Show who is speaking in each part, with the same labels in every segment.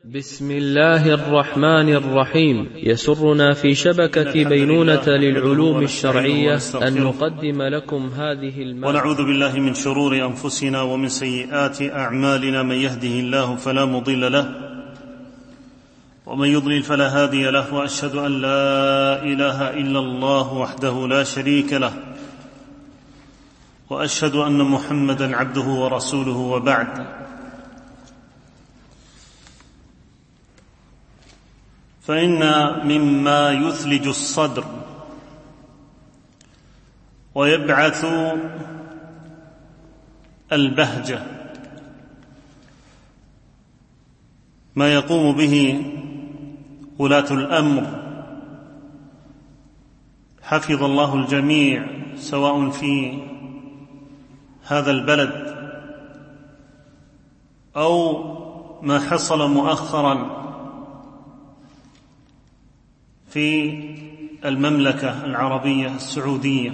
Speaker 1: بسم الله الرحمن الرحيم. يسرنا في شبكة بينونة للعلوم الشرعية أن نقدم لكم هذه المادة.
Speaker 2: ونعوذ بالله من شرور أنفسنا ومن سيئات أعمالنا، من يهده الله فلا مضل له ومن يضلل فلا هادي له، وأشهد أن لا إله إلا الله وحده لا شريك له، وأشهد أن محمدا عبده ورسوله، وبعد. فإن مما يثلج الصدر ويبعث البهجة ما يقوم به ولاة الأمر، حفظ الله الجميع، سواء في هذا البلد أو ما حصل مؤخرا في المملكة العربية السعودية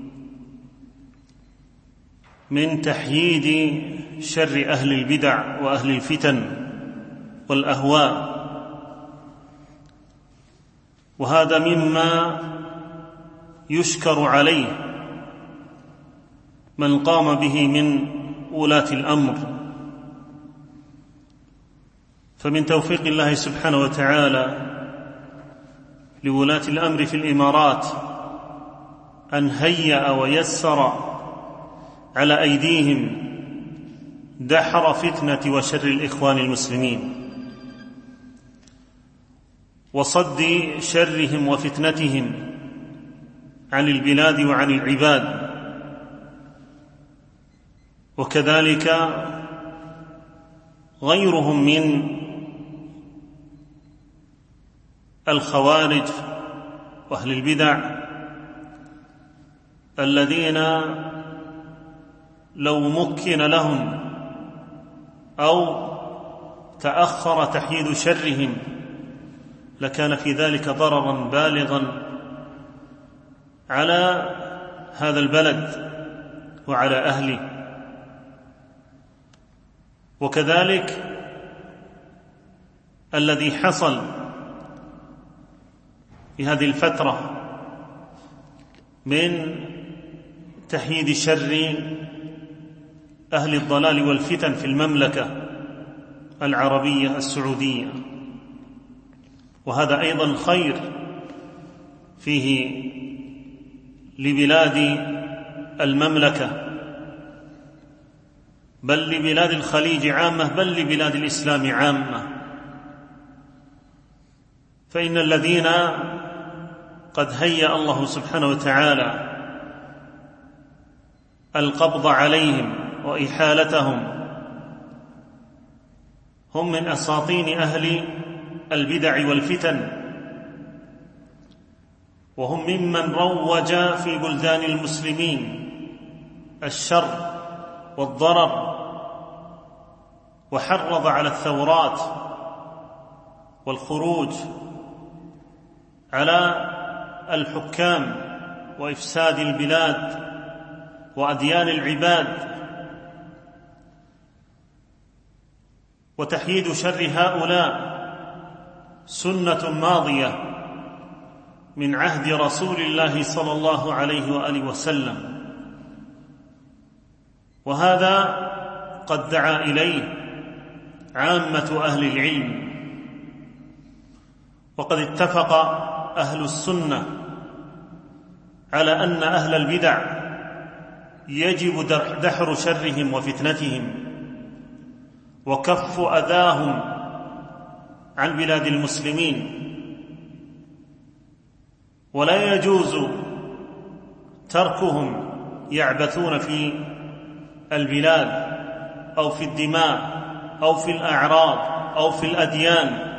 Speaker 2: من تحييد شر أهل البدع وأهل الفتن والأهواء. وهذا مما يشكر عليه من قام به من ولاة الأمر، فمن توفيق الله سبحانه وتعالى لولاة الأمر في الإمارات أن هيأ ويسر على أيديهم دحر فتنة وشر الإخوان المسلمين، وصد شرهم وفتنتهم عن البلاد وعن العباد. وكذلك غيرهم من الخوارج وأهل البدع الذين لو مكن لهم أو تأخر تحييد شرهم لكان في ذلك ضررا بالغا على هذا البلد وعلى أهله. وكذلك الذي حصل في هذه الفترة من تحييد شر أهل الضلال والفتن في المملكة العربية السعودية، وهذا أيضا خير فيه لبلاد المملكة، بل لبلاد الخليج عامة، بل لبلاد الإسلام عامة. فإن الذين قد هيأ الله سبحانه وتعالى القبض عليهم وإحالتهم هم من أساطين أهل البدع والفتن، وهم ممن روج في بلدان المسلمين الشر والضرر، وحرض على الثورات والخروج على الحكام وإفساد البلاد وأديان العباد. وتحييد شر هؤلاء سنة ماضية من عهد رسول الله صلى الله عليه وآله وسلم، وهذا قد دعا إليه عامة أهل العلم. وقد اتفق أهل السنة على أن أهل البدع يجب دحر شرهم وفتنتهم وكف أذاهم عن بلاد المسلمين، ولا يجوز تركهم يعبثون في البلاد أو في الدماء أو في الأعراض أو في الأديان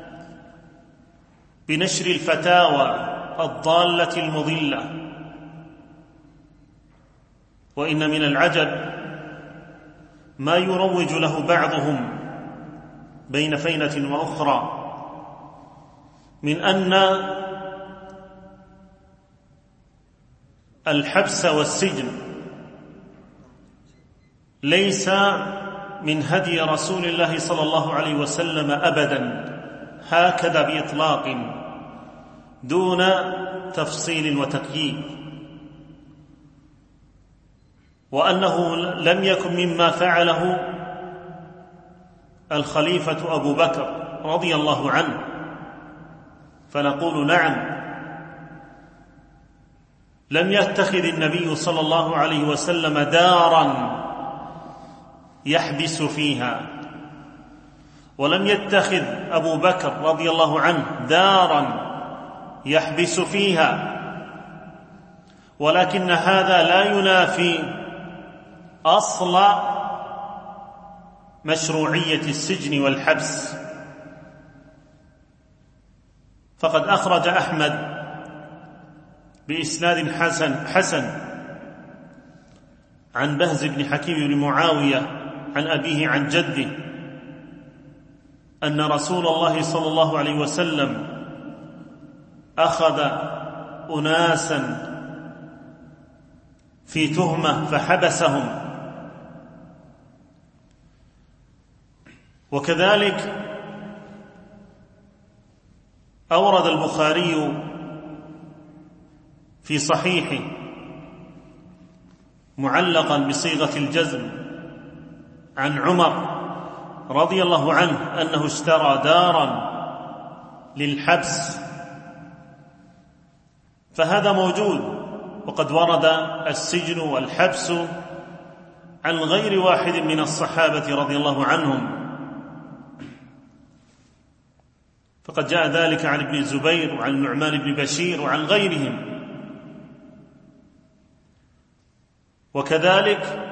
Speaker 2: بنشر الفتاوى الضالة المضلة. وإن من العجب ما يروج له بعضهم بين فينة وأخرى من أن الحبس والسجن ليس من هدي رسول الله صلى الله عليه وسلم أبدا هكذا بإطلاق دون تفصيل وتقييد، وأنه لم يكن مما فعله الخليفة أبو بكر رضي الله عنه، فنقول نعم، لم يتخذ النبي صلى الله عليه وسلم دارا يحبس فيها، ولم يتخذ أبو بكر رضي الله عنه دارا يحبس فيها، ولكن هذا لا ينافي أصل مشروعية السجن والحبس. فقد أخرج أحمد بإسناد حسن عن بهز بن حكيم بن معاوية عن أبيه عن جده أن رسول الله صلى الله عليه وسلم أخذ أناسا في تهمة فحبسهم. وكذلك أورد البخاري في صحيحه معلقا بصيغة الجزم عن عمر رضي الله عنه أنه اشترى دارا للحبس، فهذا موجود، وقد ورد السجن والحبس عن غير واحد من الصحابة رضي الله عنهم، فقد جاء ذلك عن ابن الزبير وعن النعمان بن بشير وعن غيرهم. وكذلك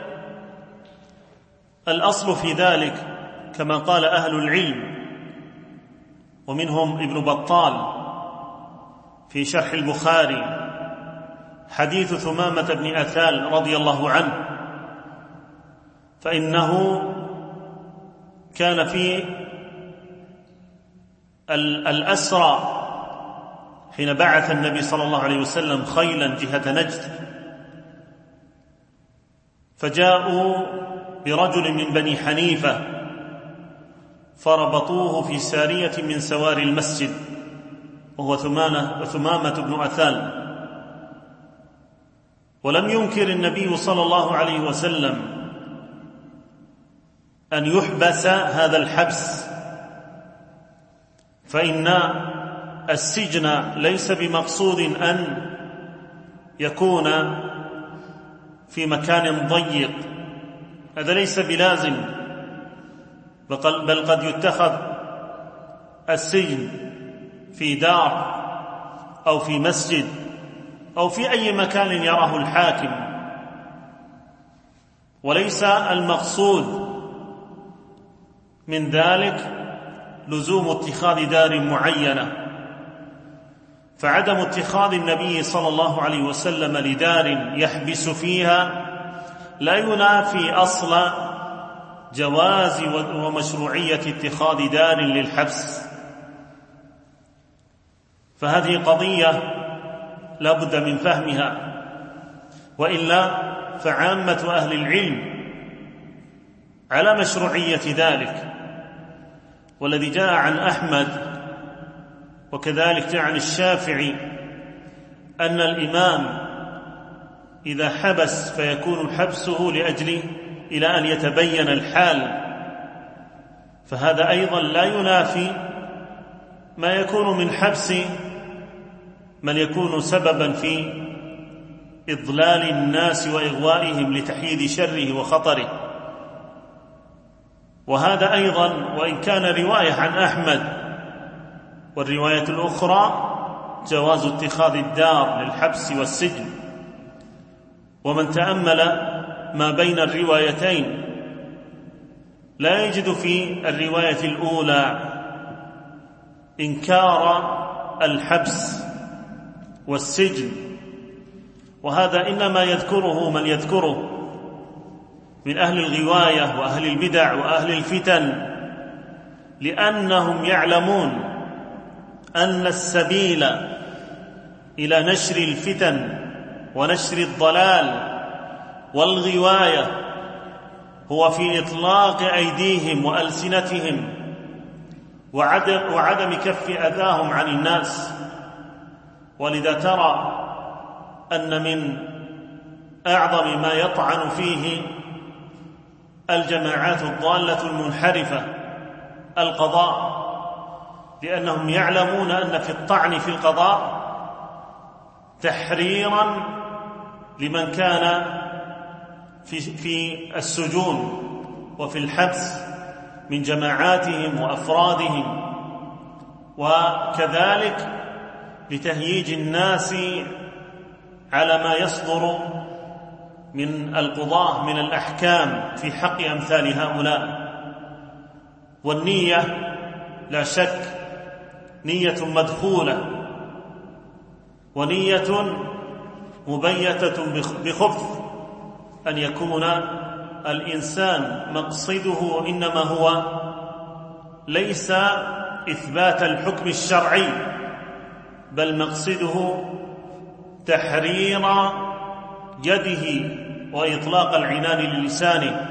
Speaker 2: الأصل في ذلك كما قال أهل العلم ومنهم ابن بطال في شرح البخاري حديث ثمامة بن أثال رضي الله عنه، فإنه كان في الأسرى حين بعث النبي صلى الله عليه وسلم خيلا جهة نجد، فجاءوا برجل من بني حنيفة فربطوه في سارية من سواري المسجد، وهو ثمامة بن أثال، ولم ينكر النبي صلى الله عليه وسلم أن يحبس هذا الحبس، فإن السجن ليس بمقصود أن يكون في مكان ضيق، هذا ليس بلازم، بل قد يتخذ السجن في دار أو في مسجد أو في أي مكان يراه الحاكم، وليس المقصود من ذلك لزوم اتخاذ دار معينة. فعدم اتخاذ النبي صلى الله عليه وسلم لدار يحبس فيها لا ينافي أصل جواز ومشروعية اتخاذ دار للحبس، فهذه قضية لا بد من فهمها، وإلا فعامة أهل العلم على مشروعية ذلك. والذي جاء عن أحمد وكذلك جاء عن الشافعي أن الإمام إذا حبس فيكون حبسه لأجل إلى أن يتبين الحال، فهذا أيضا لا ينافي ما يكون من حبس من يكون سببا في إضلال الناس وإغوائهم لتحييد شره وخطره. وهذا أيضا وإن كان رواية عن أحمد، والرواية الأخرى جواز اتخاذ الدار للحبس والسجن. ومن تأمل ما بين الروايتين لا يجد في الرواية الأولى إنكار الحبس والسجن، وهذا إنما يذكره من يذكره من أهل الغواية وأهل البدع وأهل الفتن، لأنهم يعلمون أن السبيل إلى نشر الفتن ونشر الضلال والغواية هو في إطلاق أيديهم وألسنتهم وعدم كف أذاهم عن الناس. ولذا ترى أن من أعظم ما يطعن فيه الجماعات الضالة المنحرفة القضاء، لأنهم يعلمون أن في الطعن في القضاء تحريرا لمن كان في السجون وفي الحبس من جماعاتهم وأفرادهم، وكذلك لتهييج الناس على ما يصدر من القضاة من الأحكام في حق أمثال هؤلاء. والنية لا شك نية مدخولة ونية مبيتة بخبث، أن يكون الإنسان مقصده إنما هو ليس إثبات الحكم الشرعي، بل مقصده تحرير يده وإطلاق العنان للسانه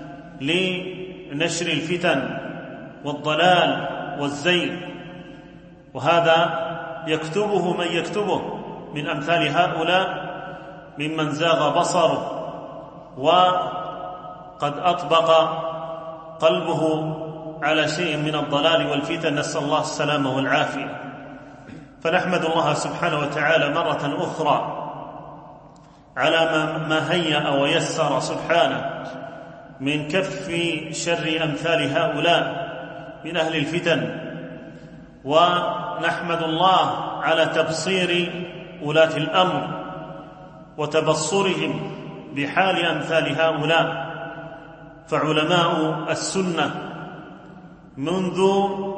Speaker 2: لنشر الفتن والضلال والزيغ. وهذا يكتبه من يكتبه من أمثال هؤلاء ممن زاغ بصره وقد أطبق قلبه على شيء من الضلال والفتن، نسأل الله السلامة والعافية. فنحمد الله سبحانه وتعالى مرة أخرى على ما هيأ ويسر سبحانه من كف شر أمثال هؤلاء من أهل الفتن، ونحمد الله على تبصير ولاة الأمر وتبصرهم بحال أمثال هؤلاء. فعلماء السنة منذ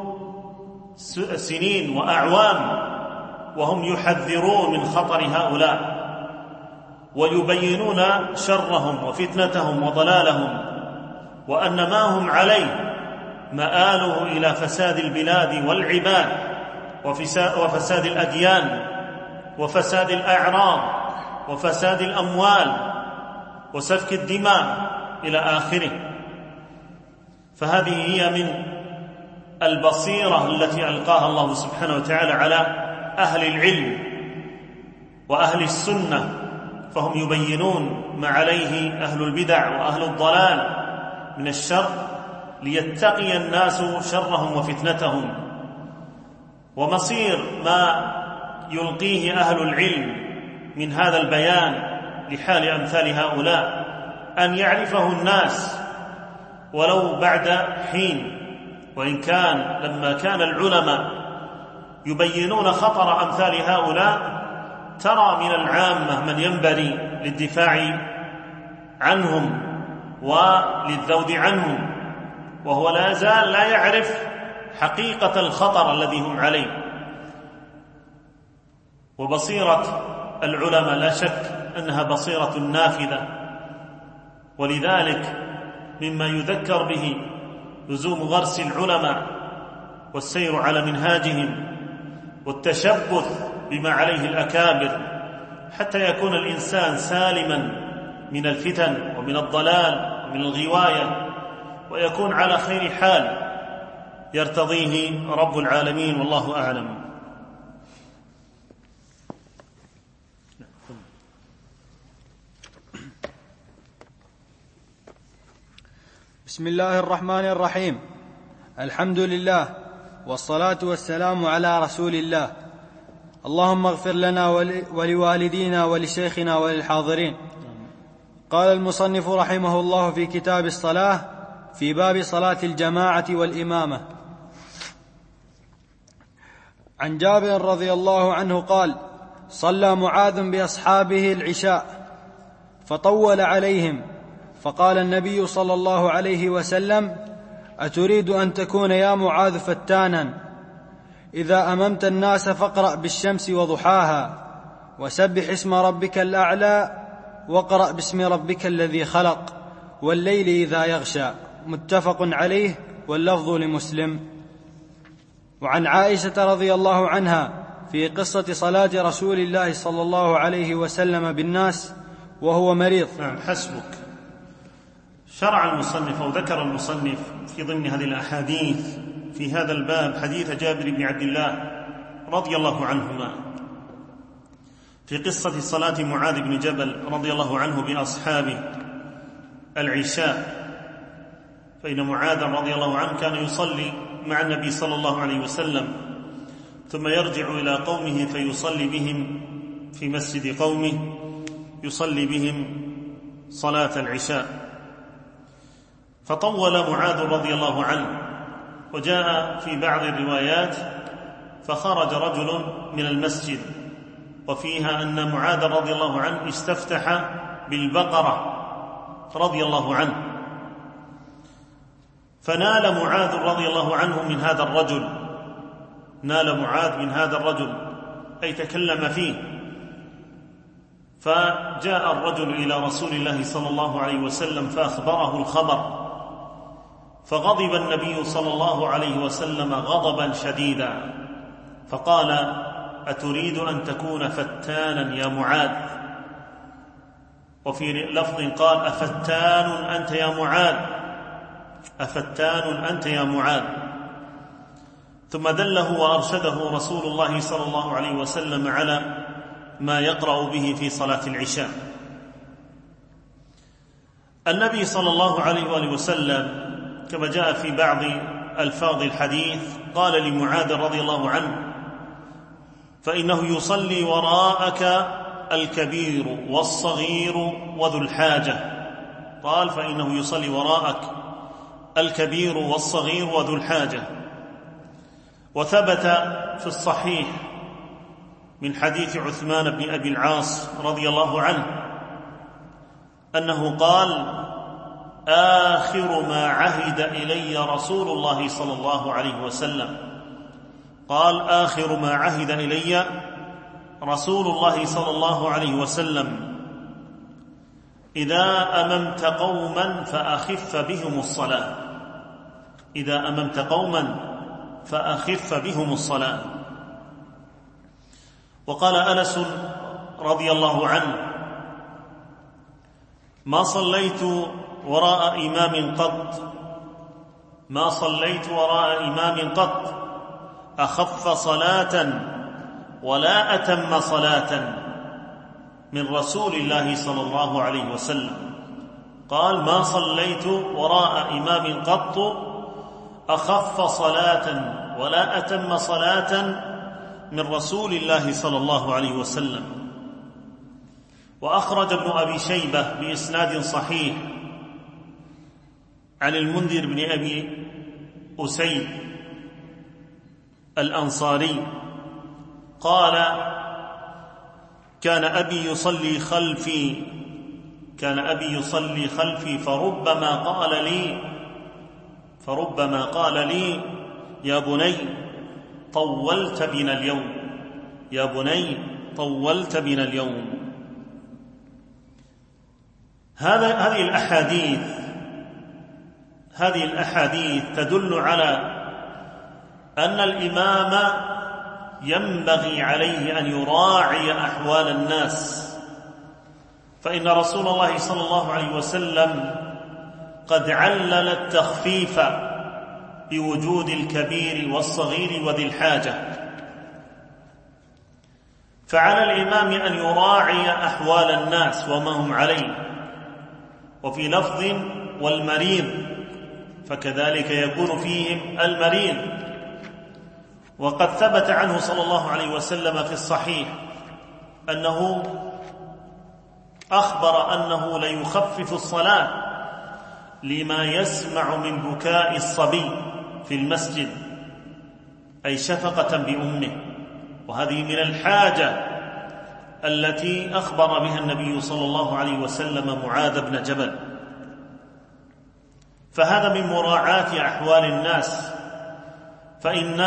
Speaker 2: سنين وأعوام وهم يحذرون من خطر هؤلاء ويبينون شرهم وفتنتهم وضلالهم، وأن ما هم عليه مآله إلى فساد البلاد والعباد وفساد الأديان وفساد الأعراض وفساد الأموال وسفك الدماء إلى آخره. فهذه هي من البصيرة التي ألقاها الله سبحانه وتعالى على أهل العلم وأهل السنة، فهم يبينون ما عليه أهل البدع وأهل الضلال من الشر ليتقي الناس شرهم وفتنتهم. ومصير ما يلقيه أهل العلم من هذا البيان لحال أمثال هؤلاء أن يعرفه الناس ولو بعد حين. وإن كان لما كان العلماء يبينون خطر أمثال هؤلاء ترى من العامة من ينبغي للدفاع عنهم وللذود عنهم، وهو لا يزال لا يعرف حقيقة الخطر الذي هم عليه. وبصيرة العلماء لا شك أنها بصيرة نافذة، ولذلك مما يذكر به لزوم غرس العلماء والسير على منهاجهم والتشبث بما عليه الأكابر، حتى يكون الإنسان سالما من الفتن ومن الضلال ومن الغواية، ويكون على خير حال يرتضيه رب العالمين، والله أعلم.
Speaker 3: بسم الله الرحمن الرحيم. الحمد لله والصلاة والسلام على رسول الله. اللهم اغفر لنا ولوالدينا ولشيخنا وللحاضرين. قال المصنف رحمه الله في كتاب الصلاة في باب صلاة الجماعة والإمامة: عن جابر رضي الله عنه قال: صلى معاذ بأصحابه العشاء فطول عليهم، فقال النبي صلى الله عليه وسلم: أتريد أن تكون يا معاذ فتانا؟ إذا أممت الناس فاقرأ بالشمس وضحاها، وسبح اسم ربك الأعلى، واقرأ باسم ربك الذي خلق، والليل إذا يغشى. متفق عليه، واللفظ لمسلم. وعن عائشة رضي الله عنها في قصة صلاة رسول الله صلى الله عليه وسلم بالناس وهو مريض.
Speaker 2: نعم، حسبك. شرع المصنف أو ذكر المصنف في ضمن هذه الأحاديث في هذا الباب حديث جابر بن عبد الله رضي الله عنهما في قصة صلاة معاذ بن جبل رضي الله عنه بأصحابه العشاء، فإن معاذ رضي الله عنه كان يصلي مع النبي صلى الله عليه وسلم ثم يرجع إلى قومه فيصلي بهم في مسجد قومه، يصلي بهم صلاة العشاء. فطول معاذ رضي الله عنه، وجاء في بعض الروايات فخرج رجل من المسجد وفيها أن معاذ رضي الله عنه استفتح بالبقرة رضي الله عنه، فنال معاذ رضي الله عنه من هذا الرجل، نال معاذ من هذا الرجل أي تكلم فيه. فجاء الرجل إلى رسول الله صلى الله عليه وسلم فأخبره الخبر، فغضب النبي صلى الله عليه وسلم غضبا شديدا فقال: أتريد أن تكون فتانا يا معاذ؟ وفي لفظ قال: أفتان أنت يا معاذ، أفتان أنت يا معاذ. ثم دله وأرشده رسول الله صلى الله عليه وسلم على ما يقرأ به في صلاة العشاء. النبي صلى الله عليه وآله وسلم كما جاء في بعض ألفاظ الحديث قال لمعاذ رضي الله عنه: فإنه يصلي وراءك الكبير والصغير وذو الحاجة. قال: فإنه يصلي وراءك الكبير والصغير وذو الحاجة. وثبت في الصحيح من حديث عثمان بن أبي العاص رضي الله عنه أنه قال: آخر ما عهد إلي رسول الله صلى الله عليه وسلم، قال: آخر ما عهد إلي رسول الله صلى الله عليه وسلم إذا أممت قوما فأخف بهم الصلاة، إذا أممت قوما فأخف بهم الصلاة. وقال أنس رضي الله عنه: ما صليت وراء إمام قط، ما صليت وراء إمام قط أخف صلاة ولا أتم صلاة من رسول الله صلى الله عليه وسلم. قال: ما صليت وراء إمام قط أخف صلاة ولا أتم صلاة من رسول الله صلى الله عليه وسلم. وأخرج ابن أبي شيبة بإسناد صحيح عن المنذر بن أبي أسيد الأنصاري قال: كان أبي يصلي خلفي فربما قال لي يا بني طولت بنا اليوم، يا بني طولت بنا اليوم. هذه الأحاديث تدل على أن الإمام ينبغي عليه أن يراعي أحوال الناس، فإن رسول الله صلى الله عليه وسلم قد علل التخفيف بوجود الكبير والصغير وذي الحاجة، فعلى الإمام أن يراعي أحوال الناس وما هم عليه. وفي لفظ: والمريض، فكذلك يكون فيهم المريض. وقد ثبت عنه صلى الله عليه وسلم في الصحيح أنه أخبر أنه ليخفف الصلاة لما يسمع من بكاء الصبي في المسجد، أي شفقة بأمه، وهذه من الحاجة التي أخبر بها النبي صلى الله عليه وسلم معاذ بن جبل. فهذا من مراعاة أحوال الناس، فإن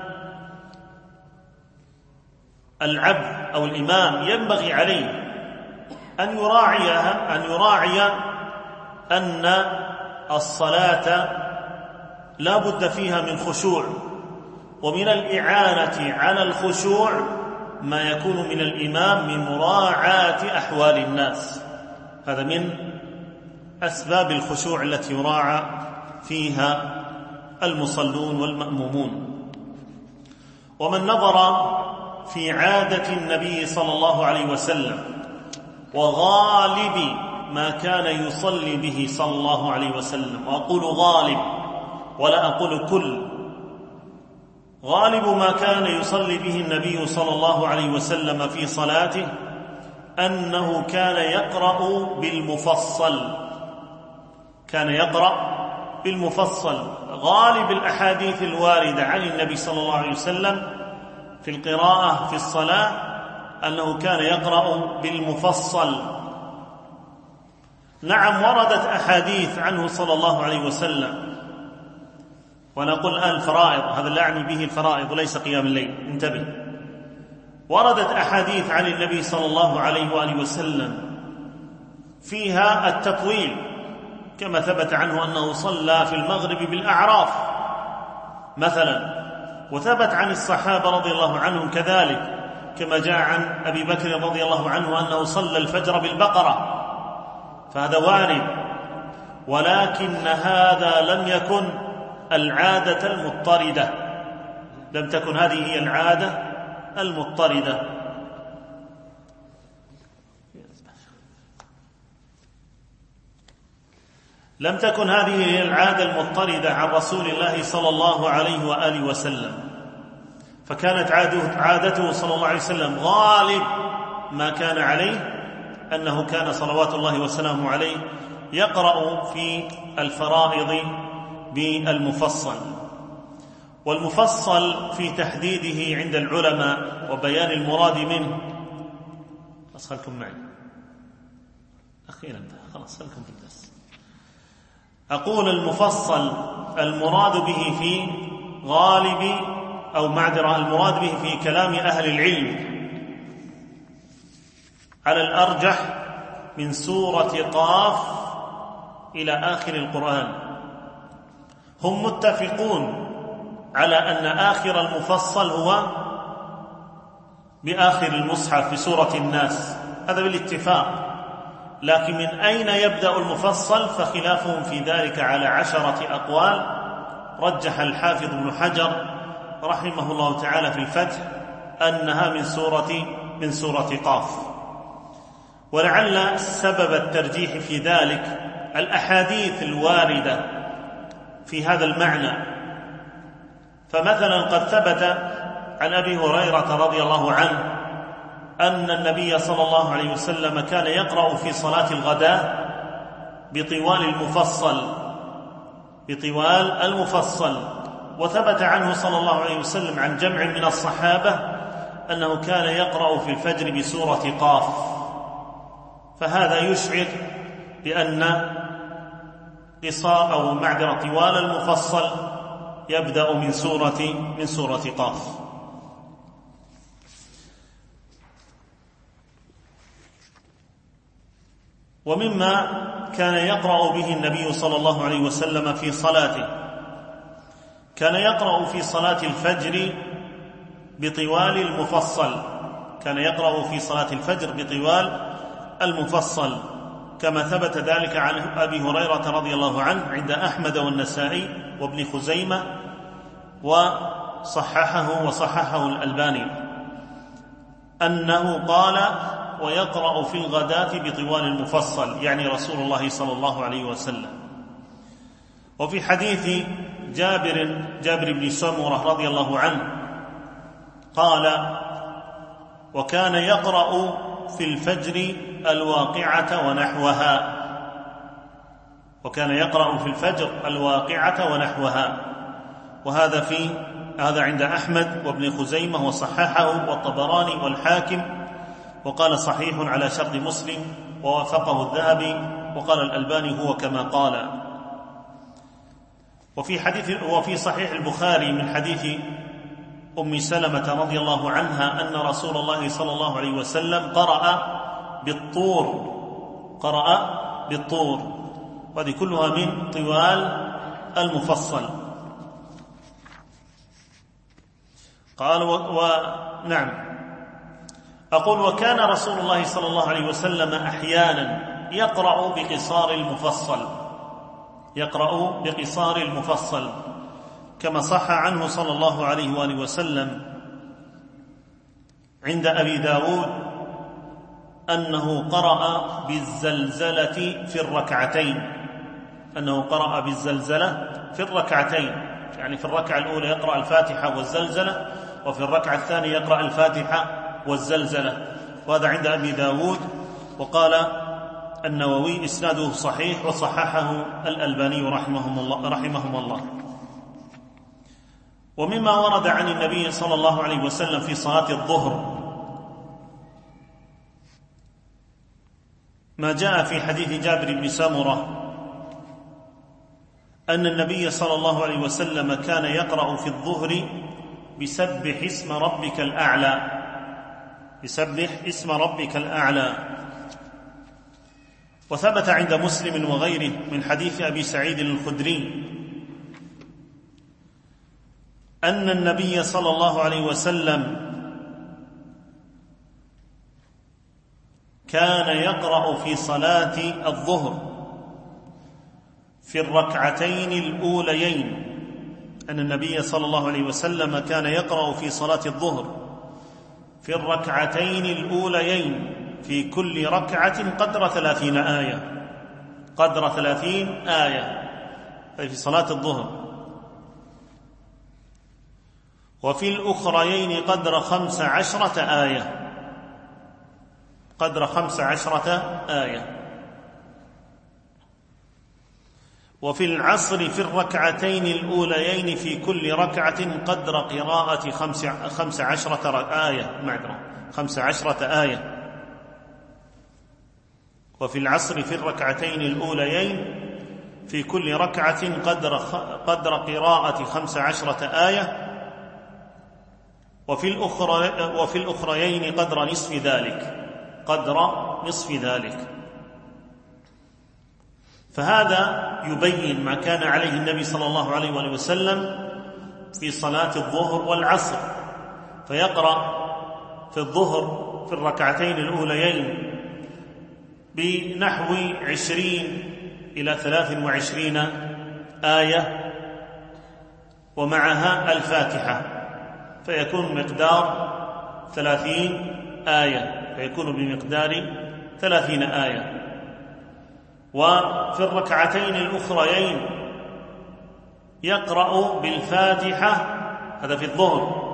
Speaker 2: العبد أو الإمام ينبغي عليه أن يراعي أن الصلاة لا بد فيها من خشوع، ومن الإعانة على الخشوع ما يكون من الإمام من مراعاة أحوال الناس. هذا من أسباب الخشوع التي يراعى فيها المصلون والمأمومون. ومن نظر في عادة النبي صلى الله عليه وسلم وغالب ما كان يصلي به صلى الله عليه وسلم، وأقول غالب ولا أقول كل، غالب ما كان يصلي به النبي صلى الله عليه وسلم في صلاته أنه كان يقرأ بالمفصل، كان يقرأ بالمفصل. غالب الأحاديث الواردة عن النبي صلى الله عليه وسلم في القراءة في الصلاة أنه كان يقرأ بالمفصل. نعم وردت أحاديث عنه صلى الله عليه وسلم، ونقول الآن الفرائض، هذا لا أعني به الفرائض وليس قيام الليل، انتبه. وردت أحاديث عن النبي صلى الله عليه وآله وسلم فيها التطويل، كما ثبت عنه أنه صلى في المغرب بالأعراف مثلا، وثبت عن الصحابة رضي الله عنهم كذلك، كما جاء عن أبي بكر رضي الله عنه أنه صلى الفجر بالبقرة، فهذا وارد. ولكن هذا لم يكن العادة المضطردة، لم تكن هذه هي العادة المضطردة. لم تكن هذه هي العادة المضطردة عن رسول الله صلى الله عليه وآله وسلم، فكانت عادته صلى الله عليه وسلم غالب ما كان عليه أنه كان صلوات الله وسلامه عليه يقرأ في الفرائض بالمفصل. والمفصل في تحديده عند العلماء وبيان المراد منه، خلكم معي أخيرا خلاص خلكم في الدرس. أقول المفصل المراد به في غالب أو معذرة المراد به في كلام أهل العلم على الأرجح من سورة قاف إلى آخر القرآن. هم متفقون على أن آخر المفصل هو بآخر المصحف في سورة الناس، هذا بالاتفاق. لكن من أين يبدأ المفصل فخلافهم في ذلك على 10 أقوال. رجح الحافظ ابن حجر رحمه الله تعالى في الفتح أنها من سورة قاف. ولعل سبب الترجيح في ذلك الأحاديث الواردة في هذا المعنى. فمثلا قد ثبت عن أبي هريرة رضي الله عنه أن النبي صلى الله عليه وسلم كان يقرأ في صلاة الغداء بطوال المفصل. وثبت عنه صلى الله عليه وسلم عن جمع من الصحابة أنه كان يقرأ في الفجر بسورة قاف. فهذا يشعر بأن قصار أو معذرة طوال المفصل يبدأ من سورة قاف. ومما كان يقرأ به النبي صلى الله عليه وسلم في صلاته، كان يقرأ في صلاة الفجر بطوال المفصل، كان يقرأ في صلاة الفجر بطوال المفصل، كما ثبت ذلك عن أبي هريرة رضي الله عنه عند أحمد والنسائي وابن خزيمة، وصححه الألباني أنه قال: ويقرأ في الغداة بطوال المفصل، يعني رسول الله صلى الله عليه وسلم. وفي حديث جابر بن سمرة رضي الله عنه قال: وكان يقرأ في الفجر الواقعة ونحوها، وكان يقرأ في الفجر الواقعة ونحوها. وهذا عند أحمد وابن خزيمة وصححه والطبراني والحاكم، وقال صحيح على شرط مسلم، ووافقه الذهبي، وقال الألباني هو كما قال. وفي صحيح البخاري من حديث أم سلمة رضي الله عنها أن رسول الله صلى الله عليه وسلم قرأ بالطور، وهذه كلها من طوال المفصل. قال نعم، أقول: وكان رسول الله صلى الله عليه وسلم أحيانا يقرأ بقصار المفصل، يقرأ بقصار المفصل، كما صح عنه صلى الله عليه وآله وسلم عند أبي داود أنه قرأ بالزلزلة في الركعتين، أنه قرأ بالزلزلة في الركعتين، يعني في الركعة الأولى يقرأ الفاتحة والزلزلة، وفي الركعة الثانية يقرأ الفاتحة والزلزلة، وهذا عند أبي داود. وقال النووي إسناده صحيح، وصححه الألباني رحمهم الله. ومما ورد عن النبي صلى الله عليه وسلم في صلاة الظهر ما جاء في حديث جابر بن سمرة أن النبي صلى الله عليه وسلم كان يقرأ في الظهر بسبح اسم ربك الأعلى، بسبح اسم ربك الأعلى. وثبت عند مسلم وغيره من حديث أبي سعيد الخدري أن النبي صلى الله عليه وسلم كان يقرأ في صلاة الظهر في الركعتين الأوليين، أن النبي صلى الله عليه وسلم كان يقرأ في صلاة الظهر في الركعتين الأوليين في كل ركعة قدر 30 آية، قدر 30 آية في صلاة الظهر، وفي الأخريين قدر 15 آية، قدر 15 آية. وفي العصر في الركعتين الأوليين في كل ركعة قدر قراءة 15 آية، معذرة 15 آية. وفي العصر في الركعتين الأوليين في كل ركعة قدر قراءة 15 آية، وفي الأخريين قدر نصف ذلك، قدر نصف ذلك. فهذا يبين ما كان عليه النبي صلى الله عليه وآله وسلم في صلاة الظهر والعصر، فيقرأ في الظهر في الركعتين الأوليين بنحو 20 إلى 23 آية، ومعها الفاتحة، فيكون مقدار 30 آية، فيكون بمقدار 30 آية. وفي الركعتين الأخريين يقرأ بالفاتحة، هذا في الظهر،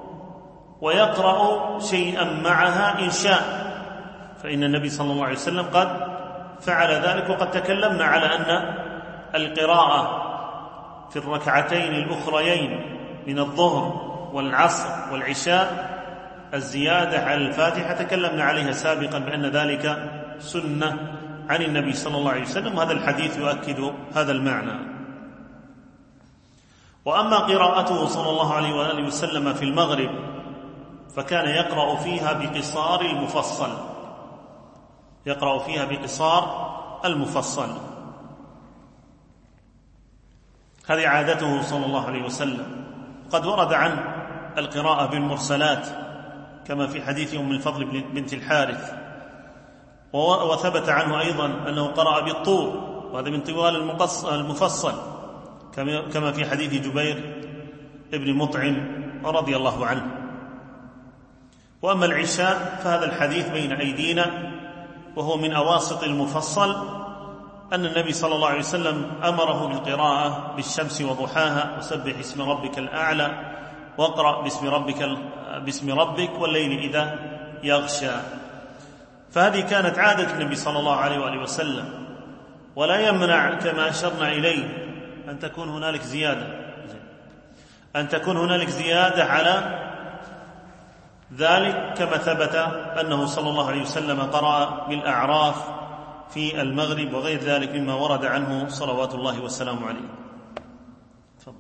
Speaker 2: ويقرأ شيئا معها إن شاء، فإن النبي صلى الله عليه وسلم قد فعل ذلك. وقد تكلمنا على أن القراءة في الركعتين الأخريين من الظهر والعصر والعشاء الزيادة على الفاتحة تكلمنا عليها سابقا بأن ذلك سنة عن النبي صلى الله عليه وسلم، وهذا الحديث يؤكد هذا المعنى. وأما قراءته صلى الله عليه وآله وسلم في المغرب فكان يقرأ فيها بقصار المفصل، يقرأ فيها بقصار المفصل، هذه عادته صلى الله عليه وسلم. قد ورد عنه القراءة بالمرسلات كما في حديث أم الفضل بنت الحارث، وثبت عنه أيضا أنه قرأ بالطور، وهذا من طوال المفصل كما في حديث جبير ابن مطعم رضي الله عنه. وأما العشاء فهذا الحديث بين أيدينا، وهو من أواسط المفصل، أن النبي صلى الله عليه وسلم أمره بالقراءة بالشمس وضحاها، وسبح اسم ربك الأعلى، واقرأ باسم ربك والليل إذا يغشى. فهذه كانت عادة النبي صلى الله عليه وآله وسلم، ولا يمنع كما أشرنا إليه أن تكون هنالك زيادة على ذلك، كما ثبت أنه صلى الله عليه وسلم قرأ بالأعراف في المغرب وغير ذلك مما ورد عنه صلوات الله والسلام عليه. تفضل.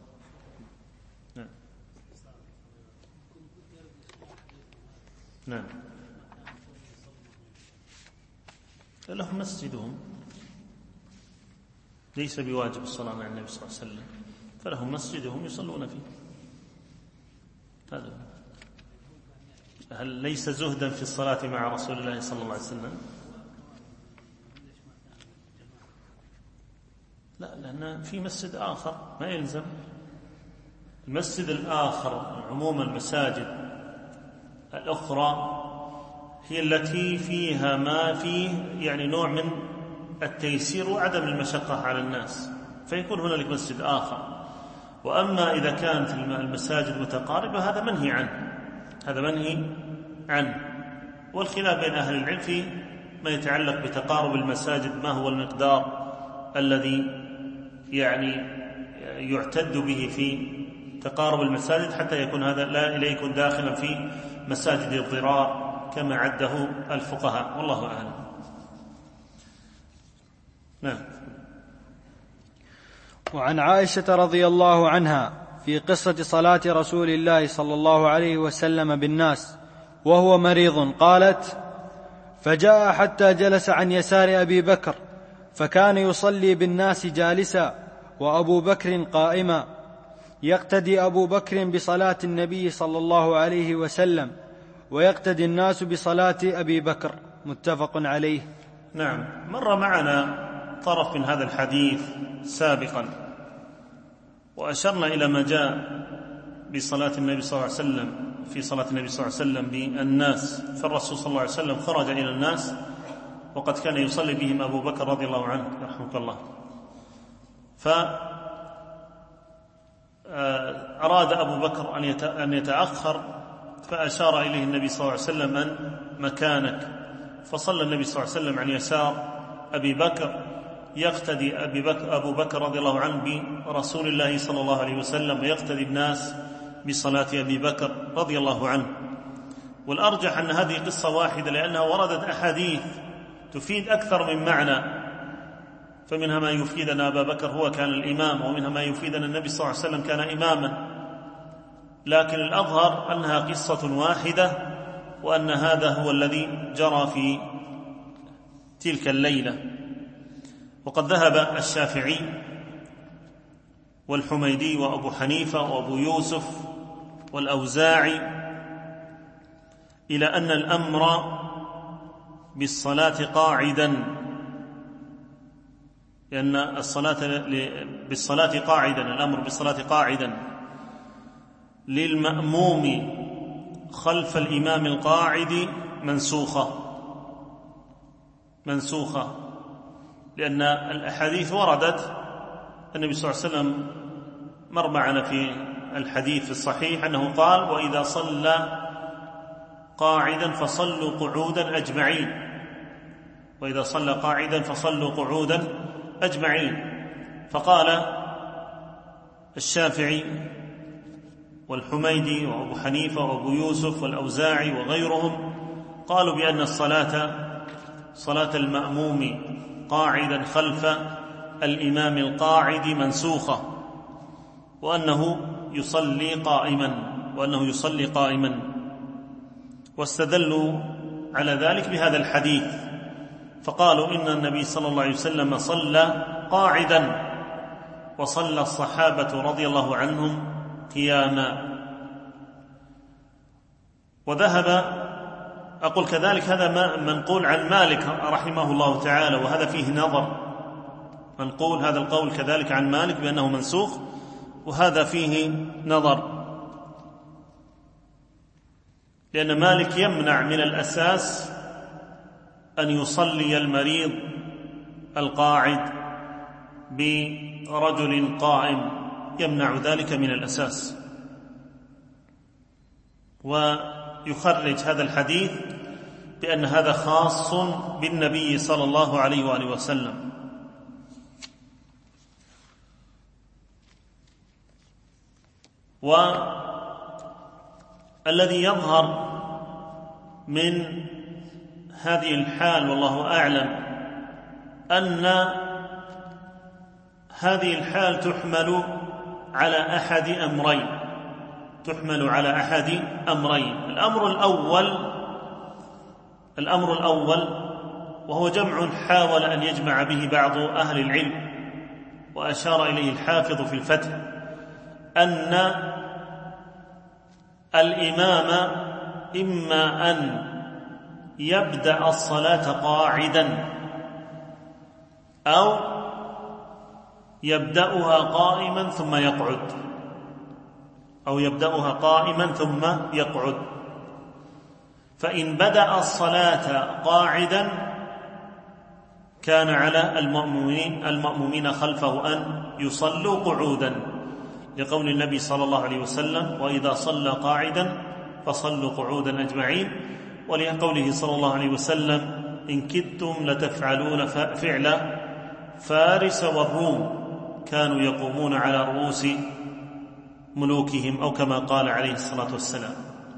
Speaker 2: نعم. لهم مسجدهم، ليس بواجب الصلاة مع النبي صلى الله عليه وسلم، فلهم مسجدهم يصلون فيه. هذا هل ليس زهدا في الصلاة مع رسول الله صلى الله عليه وسلم؟ لأن في مسجد آخر ما يلزم. المسجد الآخر عموما المساجد الأخرى هي التي فيها ما فيه يعني نوع من التيسير وعدم المشقة على الناس، فيكون هنالك مسجد آخر. وأما إذا كانت المساجد متقاربة هذا منهي عنه، هذا منهي عنه. والخلاف بين أهل العلم في ما يتعلق بتقارب المساجد، ما هو المقدار الذي يعني يعتد به في تقارب المساجد حتى يكون هذا لا يكون داخلا في مساجد الضرار كما عده الفقهاء، والله أعلم. نعم.
Speaker 3: وعن عائشة رضي الله عنها في قصة صلاة رسول الله صلى الله عليه وسلم بالناس وهو مريض قالت: فجاء حتى جلس عن يسار أبي بكر، فكان يصلي بالناس جالسا وأبو بكر قائما، يقتدي أبو بكر بصلاة النبي صلى الله عليه وسلم ويقتدي الناس بصلاة أبي بكر. متفق عليه.
Speaker 2: نعم، مر معنا طرف من هذا الحديث سابقا، وأشرنا إلى ما جاء بصلاة النبي صلى الله عليه وسلم في صلاة النبي صلى الله عليه وسلم بالناس. فالرسول صلى الله عليه وسلم خرج إلى الناس وقد كان يصلي بهم أبو بكر رضي الله عنه رحمه الله، فأراد أبو بكر أن يتأخر، فأشار إليه النبي صلى الله عليه وسلم أن مكانك، فصلى النبي صلى الله عليه وسلم عن يسار أبي بكر، يقتدي أبو بكر رضي الله عنه برسول الله صلى الله عليه وسلم، ويقتدي الناس بصلاة أبي بكر رضي الله عنه. والأرجح أن هذه قصة واحدة، لأنها وردت أحاديث تفيد أكثر من معنى، فمنها ما يفيد أن أبا بكر هو كان الإمام، ومنها ما يفيد أن النبي صلى الله عليه وسلم كان إماما، لكن الأظهر أنها قصة واحدة، وأن هذا هو الذي جرى في تلك الليلة. وقد ذهب الشافعي والحميدي وأبو حنيفة وأبو يوسف والأوزاعي إلى أن الأمر بالصلاة قاعدا، لأن بالصلاة قاعدا، الأمر بالصلاة قاعدا للمأموم خلف الإمام القاعد منسوخة، لأن الأحاديث وردت. النبي صلى الله عليه وسلم مر معنا في الحديث الصحيح أنه قال: وإذا صلى قاعدا فصلوا قعودا أجمعين، وإذا صلى قاعدا فصلوا قعودا أجمعين. فقال الشافعي والحميدي وأبو حنيفة وأبو يوسف والأوزاعي وغيرهم قالوا بأن صلاة المأموم قاعدا خلف الإمام القاعد منسوخة، وأنه يصلي قائما، واستدلوا على ذلك بهذا الحديث، فقالوا إن النبي صلى الله عليه وسلم صلى قاعدا، وصلى الصحابة رضي الله عنهم قياما. وذهب أقول كذلك هذا منقول عن مالك رحمه الله تعالى، وهذا فيه نظر، منقول هذا القول كذلك عن مالك بأنه منسوخ، وهذا فيه نظر، لأن مالك يمنع من الأساس أن يصلي المريض القاعد برجل قائم، يمنع ذلك من الأساس، ويخرج هذا الحديث بأن هذا خاص بالنبي صلى الله عليه وآله وسلم. والذي يظهر من هذه الحال والله أعلم أن هذه الحال تحمل على أحد أمرين. الأمر الأول وهو جمع حاول أن يجمع به بعض أهل العلم، وأشار إليه الحافظ في الفتح، أن الإمام إما أن يبدأ الصلاة قاعدا، أو يبدأها قائما ثم يقعد، أو يبدأها قائما ثم يقعد. فإن بدأ الصلاة قاعدا كان على المأمومين خلفه أن يصلوا قعودا، لقول النبي صلى الله عليه وسلم: وإذا صلى قاعدا فصلوا قعودا أجمعين، ولقوله صلى الله عليه وسلم: إن كدتم لتفعلون فعل فارس والروم كانوا يقومون على رؤوس ملوكهم، أو كما قال عليه الصلاة والسلام.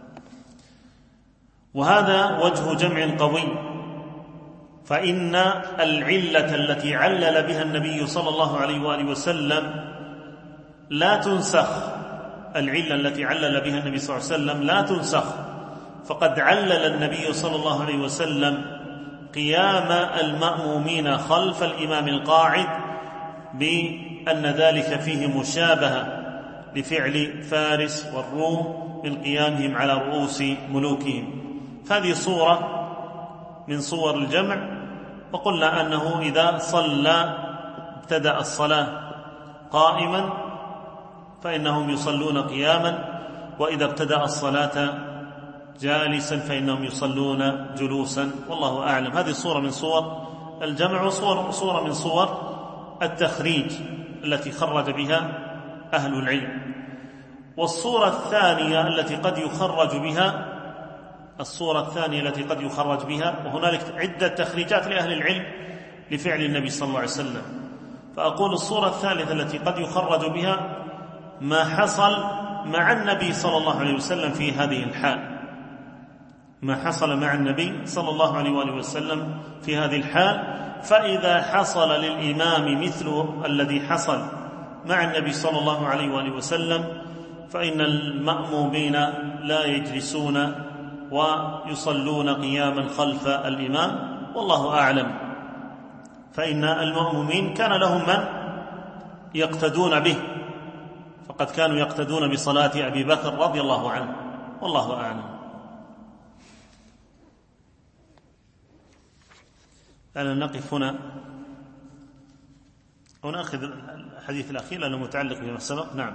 Speaker 2: وهذا وجه جمع قوي، فإن العلة التي علل بها النبي صلى الله عليه وآله وسلم لا تنسخ، العلة التي علل بها النبي صلى الله عليه وسلم لا تنسخ، فقد علل النبي صلى الله عليه وسلم قيام المأمومين خلف الإمام القاعد بأن ذلك فيه مشابهة لفعل فارس والروم من قيامهم على رؤوس ملوكهم. هذه صورة من صور الجمع. وقلنا أنه إذا صلى ابتدأ الصلاة قائما فإنهم يصلون قياما، وإذا ابتدأ الصلاة جالسا فإنهم يصلون جلوسا، والله أعلم. هذه صورة من صور الجمع، وصورة من صور التخريج التي خرج بها أهل العلم. والصورة الثانية التي قد يخرج بها، وهنالك عدة تخريجات لأهل العلم لفعل النبي صلى الله عليه وسلم، فأقول الصورة الثالثة التي قد يخرج بها ما حصل مع النبي صلى الله عليه وسلم في هذه الحال، ما حصل مع النبي صلى الله عليه وآله وسلم في هذه الحال. فإذا حصل للإمام مثل الذي حصل مع النبي صلى الله عليه وآله وسلم فإن المأمومين لا يجلسون ويصلون قياما خلف الإمام، والله أعلم. فإن المأمومين كان لهم من يقتدون به، فقد كانوا يقتدون بصلاة أبي بكر رضي الله عنه، والله أعلم. أنا نقف هنا ونأخذ الحديث الأخير لأنه متعلق بما سبق. نعم.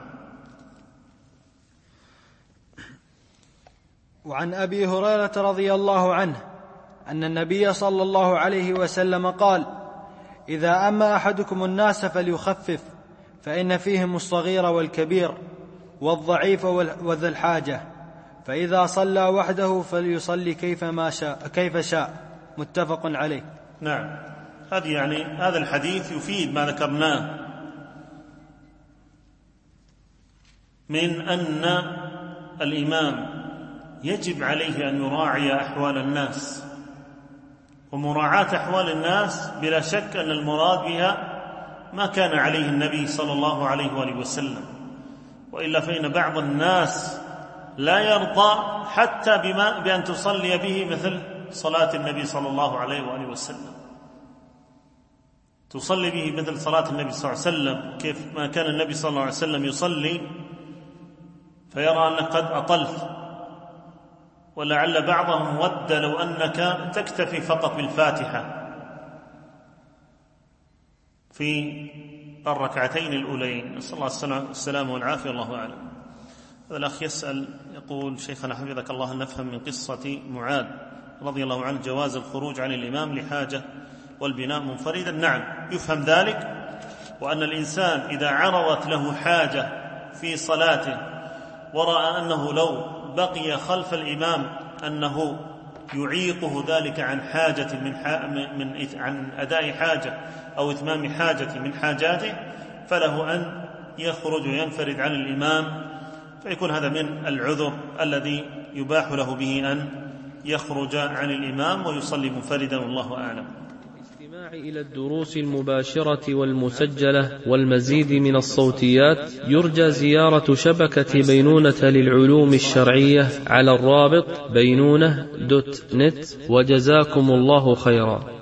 Speaker 3: وعن أبي هريرة رضي الله عنه أن النبي صلى الله عليه وسلم قال: إذا أما أحدكم الناس فليخفف، فإن فيهم الصغير والكبير والضعيف وذا الحاجة، فإذا صلى وحده فليصلي كيف شاء. متفق عليه.
Speaker 2: نعم. هذا الحديث يفيد ما ذكرناه من أن الإمام يجب عليه أن يراعي أحوال الناس، ومراعاة أحوال الناس بلا شك أن المراد بها ما كان عليه النبي صلى الله عليه وآله وسلم، وإلا فإن بعض الناس لا يرضى حتى بأن تصلي به مثل صلاة النبي صلى الله عليه وآله وسلم، تصلي به مثل صلاة النبي صلى الله عليه وسلم، كيف ما كان النبي صلى الله عليه وسلم يصلي، فيرى أنك قد أطلت، ولعل بعضهم ود لو أنك تكتفي فقط بالفاتحة في الركعتين الأولين. نسأل الله السلامة والعافية، الله أعلم. هذا الأخ يسأل يقول: شيخنا حفظك الله، أن نفهم من قصة معاذ رضي الله عنه جواز الخروج عن الإمام لحاجة والبناء منفردا. نعم، يفهم ذلك، وأن الإنسان إذا عرضت له حاجة في صلاته ورأى أنه لو بقي خلف الإمام أنه يعيقه ذلك عن حاجة عن أداء حاجة أو إتمام حاجة من حاجاته، فله أن يخرج وينفرد عن الإمام، فيكون هذا من العذر الذي يباح له به أن يخرج عن الإمام ويصلي منفردا، والله أعلم.
Speaker 1: الاستماع إلى الدروس المباشرة والمسجلة والمزيد من الصوتيات يرجى زيارة شبكة بينونة للعلوم الشرعية على الرابط بينونة.net، وجزاكم الله خيرا.